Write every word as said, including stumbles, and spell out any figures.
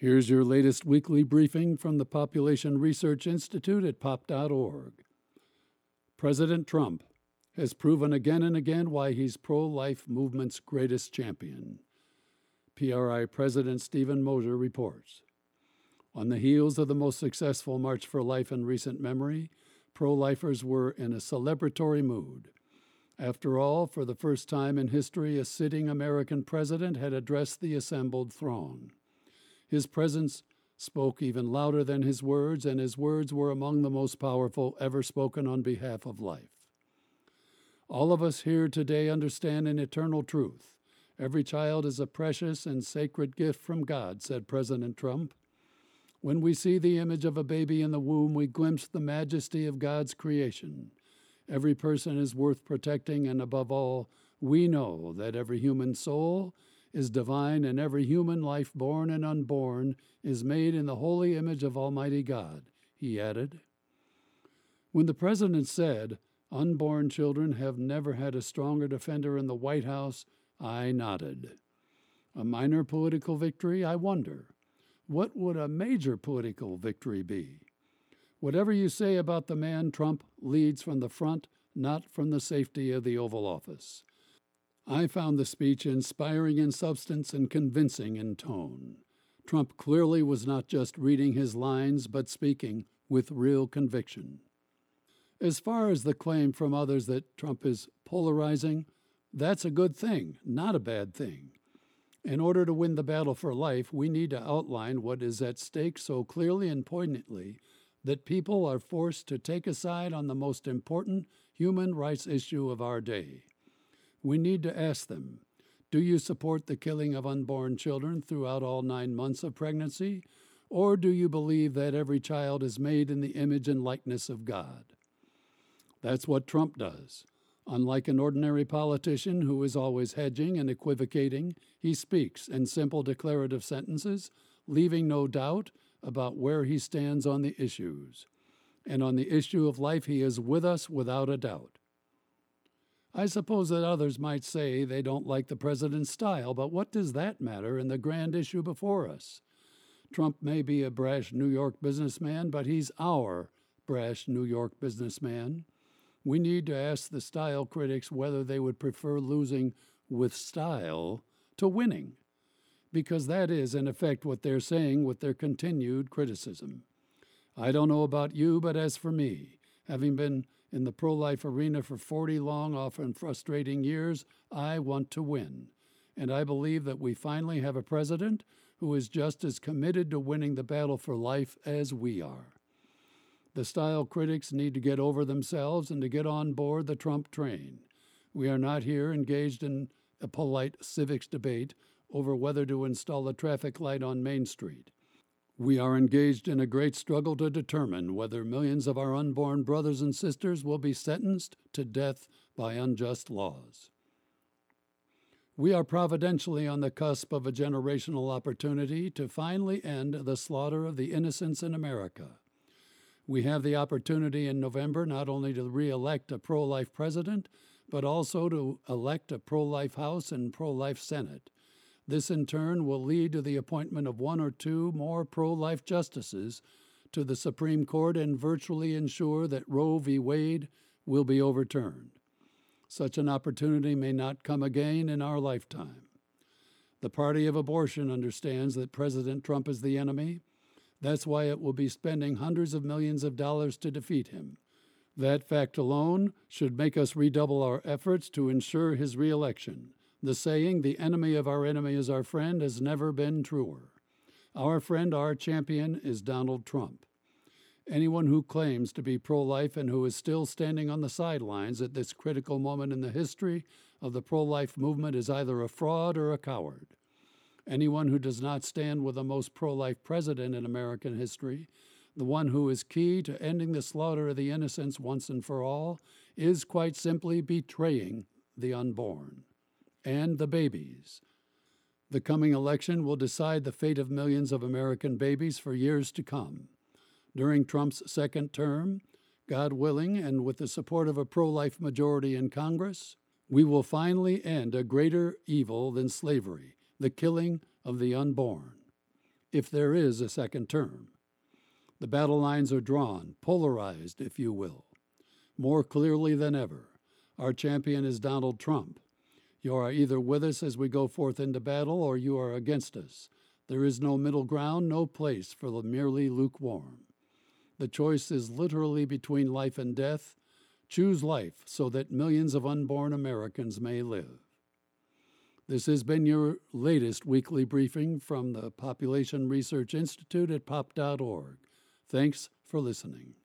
Here's your latest weekly briefing from the Population Research Institute at pop dot org. President Trump has proven again and again why he's pro-life movement's greatest champion. P R I President Stephen Moser reports. On the heels of the most successful March for Life in recent memory, pro-lifers were in a celebratory mood. After all, for the first time in history, a sitting American president had addressed the assembled throng. His presence spoke even louder than his words, and his words were among the most powerful ever spoken on behalf of life. All of us here today understand an eternal truth. Every child is a precious and sacred gift from God, said President Trump. When we see the image of a baby in the womb, we glimpse the majesty of God's creation. Every person is worth protecting, and above all, we know that every human soul is divine, and every human life, born and unborn, is made in the holy image of Almighty God, he added. When the president said, unborn children have never had a stronger defender in the White House, I nodded. A minor political victory, I wonder. What would a major political victory be? Whatever you say about the man, Trump leads from the front, not from the safety of the Oval Office. I found the speech inspiring in substance and convincing in tone. Trump clearly was not just reading his lines, but speaking with real conviction. As far as the claim from others that Trump is polarizing, that's a good thing, not a bad thing. In order to win the battle for life, we need to outline what is at stake so clearly and poignantly that people are forced to take a side on the most important human rights issue of our day. We need to ask them, do you support the killing of unborn children throughout all nine months of pregnancy, or do you believe that every child is made in the image and likeness of God? That's what Trump does. Unlike an ordinary politician who is always hedging and equivocating, he speaks in simple declarative sentences, leaving no doubt about where he stands on the issues. And on the issue of life, he is with us without a doubt. I suppose that others might say they don't like the president's style, but what does that matter in the grand issue before us? Trump may be a brash New York businessman, but he's our brash New York businessman. We need to ask the style critics whether they would prefer losing with style to winning, because that is, in effect, what they're saying with their continued criticism. I don't know about you, but as for me, having been in the pro-life arena for forty long, often frustrating years, I want to win. And I believe that we finally have a president who is just as committed to winning the battle for life as we are. The style critics need to get over themselves and to get on board the Trump train. We are not here engaged in a polite civics debate over whether to install a traffic light on Main Street. We are engaged in a great struggle to determine whether millions of our unborn brothers and sisters will be sentenced to death by unjust laws. We are providentially on the cusp of a generational opportunity to finally end the slaughter of the innocents in America. We have the opportunity in November not only to re-elect a pro-life president, but also to elect a pro-life House and pro-life Senate. This, in turn, will lead to the appointment of one or two more pro-life justices to the Supreme Court and virtually ensure that Roe v. Wade will be overturned. Such an opportunity may not come again in our lifetime. The party of abortion understands that President Trump is the enemy. That's why it will be spending hundreds of millions of dollars to defeat him. That fact alone should make us redouble our efforts to ensure his reelection. The saying, the enemy of our enemy is our friend, has never been truer. Our friend, our champion, is Donald Trump. Anyone who claims to be pro-life and who is still standing on the sidelines at this critical moment in the history of the pro-life movement is either a fraud or a coward. Anyone who does not stand with the most pro-life president in American history, the one who is key to ending the slaughter of the innocents once and for all, is quite simply betraying the unborn and the babies. The coming election will decide the fate of millions of American babies for years to come. During Trump's second term, God willing, and with the support of a pro-life majority in Congress, we will finally end a greater evil than slavery, the killing of the unborn. if there is a second term. The battle lines are drawn, polarized, if you will. More clearly than ever, our champion is Donald Trump. You are either with us as we go forth into battle, or you are against us. There is no middle ground, no place for the merely lukewarm. The choice is literally between life and death. Choose life so that millions of unborn Americans may live. This has been your latest weekly briefing from the Population Research Institute at pop dot org. Thanks for listening.